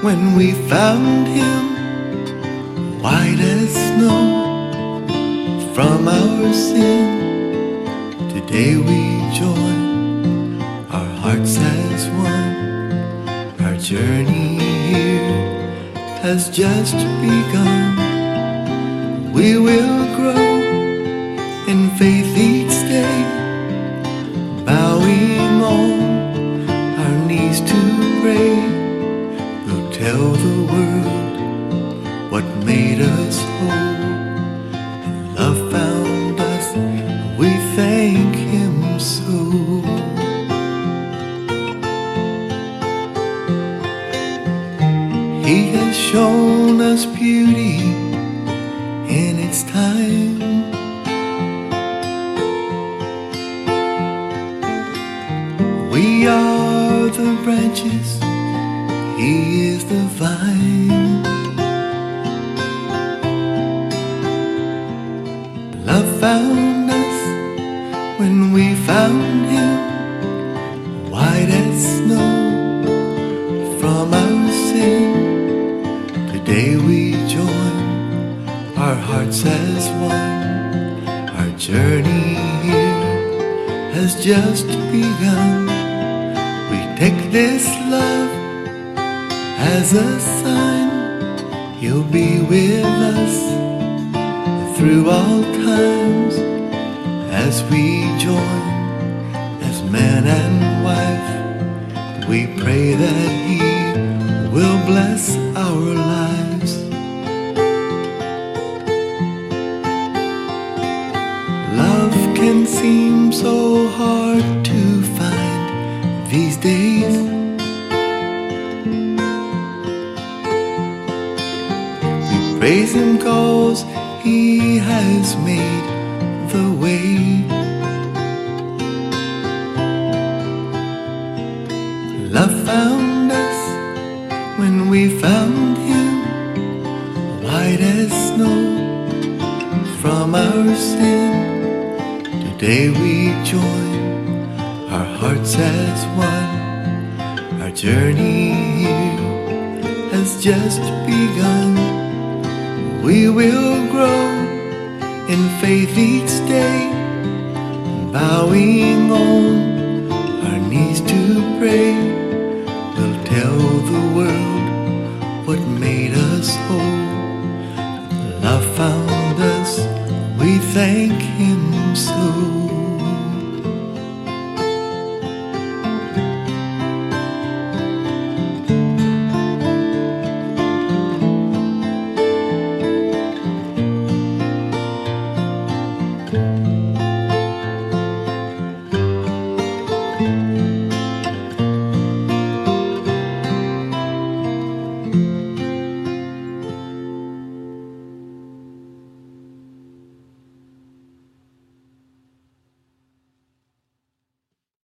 when we found him, white as snow from our sin. Today we join our hearts as one. Our journey here has just begun. We will grow in faith each day, bowing on our knees to pray. We'll tell the world what made us whole, and love found us. We thank him so. He has shown us beauty in its time. We are the branches, he is the vine. Love found us when we found him, white as snow from our sin. Today we join our hearts as one. Our journey here has just begun. We take this love as a sign. You'll be with us through all times, as we join as man and wife. We pray that he will bless our lives. Love can seem so hard to find these days. We praise him 'cause he has made the way. Love found us when we found him, white as snow from our sin. Today we join our hearts as one. Our journey here has just begun. We will grow in faith each day, bowing on our knees to pray. We'll tell the world what made us whole. Love found us, we thank him so.